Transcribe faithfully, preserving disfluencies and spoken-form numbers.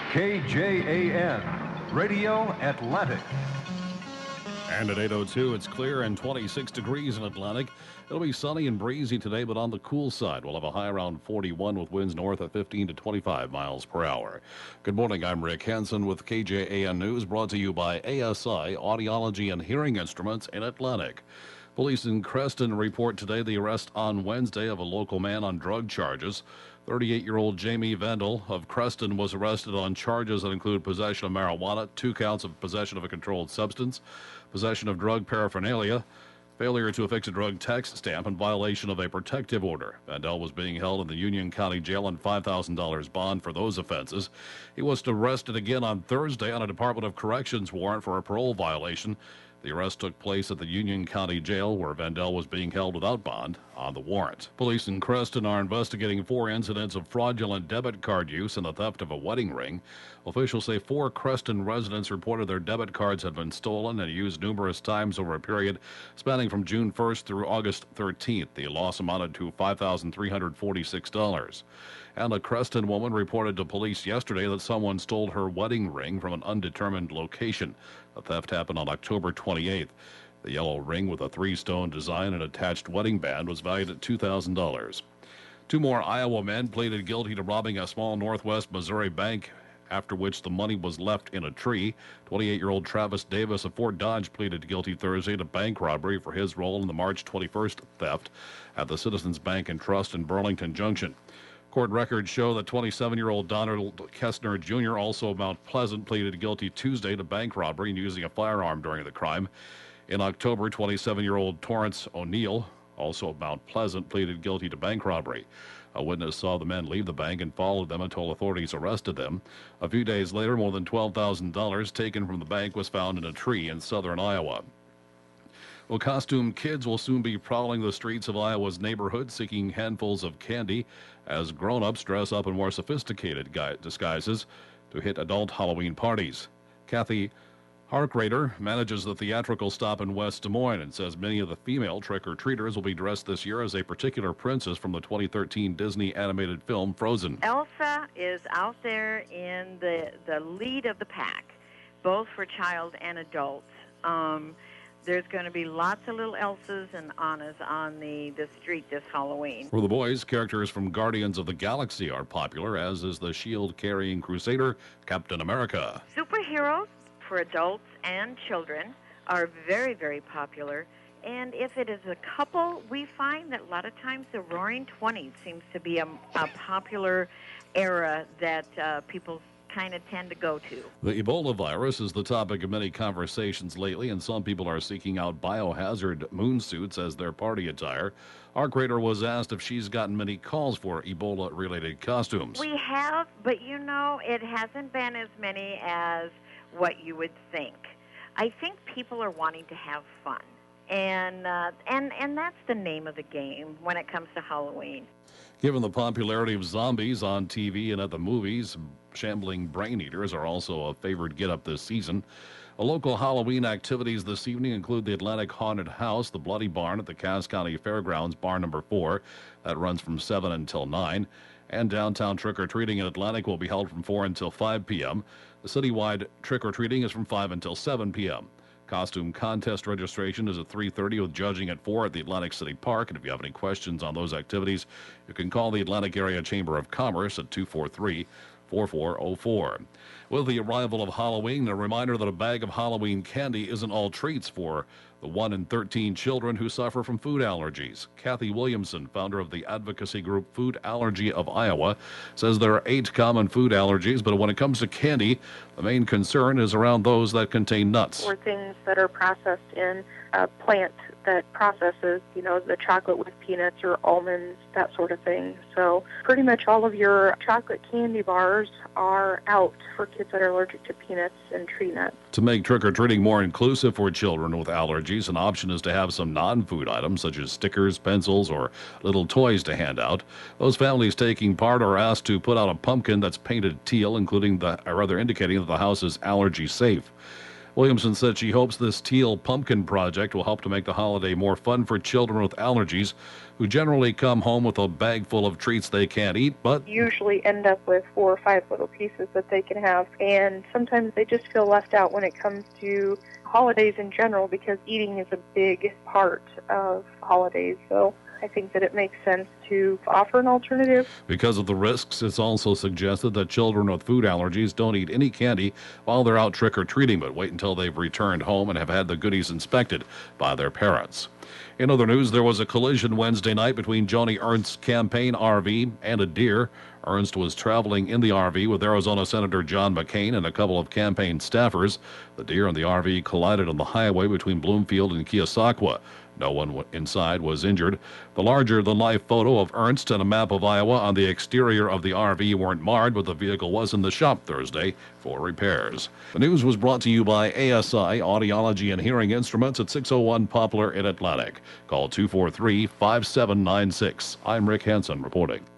K J A N, Radio Atlantic. And at eight oh two, it's clear and twenty-six degrees in Atlantic. It'll be sunny and breezy today, but on the cool side. We'll have a high around forty-one with winds north at fifteen to twenty-five miles per hour. Good morning, I'm Rick Hansen with K J A N News, brought to you by A S I Audiology and Hearing Instruments in Atlantic. Police in Creston report today the arrest on Wednesday of a local man on drug charges. thirty-eight-year-old Jamie Vandal of Creston was arrested on charges that include possession of marijuana, two counts of possession of a controlled substance, possession of drug paraphernalia, failure to affix a drug tax stamp, and violation of a protective order. Vandal was being held in the Union County Jail on five thousand dollars bond for those offenses. He was arrested again on Thursday on a Department of Corrections warrant for a parole violation. The arrest took place at the Union County Jail, where Vandal was being held without bond on the warrant. Police in Creston are investigating four incidents of fraudulent debit card use and the theft of a wedding ring. Officials say four Creston residents reported their debit cards had been stolen and used numerous times over a period spanning from June first through August thirteenth. The loss amounted to five thousand three hundred forty-six dollars. And a Creston woman reported to police yesterday that someone stole her wedding ring from an undetermined location. The theft happened on October twenty-eighth. The yellow ring with a three-stone design and attached wedding band was valued at two thousand dollars. Two more Iowa men pleaded guilty to robbing a small Northwest Missouri bank, after which the money was left in a tree. twenty-eight-year-old Travis Davis of Fort Dodge pleaded guilty Thursday to bank robbery for his role in the March twenty-first theft at the Citizens Bank and Trust in Burlington Junction. Court records show that twenty-seven-year-old Donald Kestner Junior, also of Mount Pleasant, pleaded guilty Tuesday to bank robbery and using a firearm during the crime. In October, twenty-seven-year-old Torrance O'Neill, also of Mount Pleasant, pleaded guilty to bank robbery. A witness saw the men leave the bank and followed them until authorities arrested them. A few days later, more than twelve thousand dollars taken from the bank was found in a tree in southern Iowa. Well, costumed kids will soon be prowling the streets of Iowa's neighborhoods seeking handfuls of candy as grown-ups dress up in more sophisticated disguises to hit adult Halloween parties. Kathy Harkrader manages the theatrical stop in West Des Moines and says many of the female trick-or-treaters will be dressed this year as a particular princess from the twenty thirteen Disney animated film Frozen. Elsa is out there in the, the lead of the pack, both for child and adult. Um, There's going to be lots of little Elsas and Annas on the, the street this Halloween. For the boys, characters from Guardians of the Galaxy are popular, as is the shield-carrying crusader, Captain America. Superheroes for adults and children are very, very popular. And if it is a couple, we find that a lot of times the Roaring Twenties seems to be a, a popular era that uh, people kind of tend to go to. The Ebola virus is the topic of many conversations lately, and some people are seeking out biohazard moon suits as their party attire. Our creator was asked if she's gotten many calls for Ebola-related costumes. We have, but you know, it hasn't been as many as what you would think. I think people are wanting to have fun, and uh, and and that's the name of the game when it comes to Halloween. Given the popularity of zombies on T V and at the movies, shambling brain eaters are also a favored get-up this season. A local Halloween activities this evening include the Atlantic Haunted House, the Bloody Barn at the Cass County Fairgrounds, Barn Number four. That runs from seven until nine. And downtown trick-or-treating in Atlantic will be held from four until five p.m. The citywide trick-or-treating is from five until seven p.m. Costume contest registration is at three thirty with judging at four at the Atlantic City Park. And if you have any questions on those activities, you can call the Atlantic Area Chamber of Commerce at two four three, four four zero four. With the arrival of Halloween, a reminder that a bag of Halloween candy isn't all treats for the one in thirteen children who suffer from food allergies. Kathy Williamson, founder of the advocacy group Food Allergy of Iowa, says there are eight common food allergies, but when it comes to candy, the main concern is around those that contain nuts. Or things that are processed in a plant that processes, you know, the chocolate with peanuts or almonds, that sort of thing. So pretty much all of your chocolate candy bars are out for kids that are allergic to peanuts and tree nuts. To make trick-or-treating more inclusive for children with allergies, an option is to have some non-food items such as stickers, pencils, or little toys to hand out. Those families taking part are asked to put out a pumpkin that's painted teal, including the, or rather indicating that the house is allergy safe. Williamson said she hopes this teal pumpkin project will help to make the holiday more fun for children with allergies who generally come home with a bag full of treats they can't eat, but usually end up with four or five little pieces that they can have. And sometimes they just feel left out when it comes to holidays in general, because eating is a big part of holidays. So I think that it makes sense to offer an alternative. Because of the risks, it's also suggested that children with food allergies don't eat any candy while they're out trick-or-treating, but wait until they've returned home and have had the goodies inspected by their parents. In other news, there was a collision Wednesday night between Joni Ernst's campaign R V and a deer. Ernst was traveling in the R V with Arizona Senator John McCain and a couple of campaign staffers. The deer and the R V collided on the highway between Bloomfield and Keosauqua. No one inside was injured. The larger-than-life photo of Ernst and a map of Iowa on the exterior of the R V weren't marred, but the vehicle was in the shop Thursday for repairs. The news was brought to you by A S I Audiology and Hearing Instruments at six oh one Poplar in Atlantic. Call two four three, five seven nine six. I'm Rick Hansen reporting.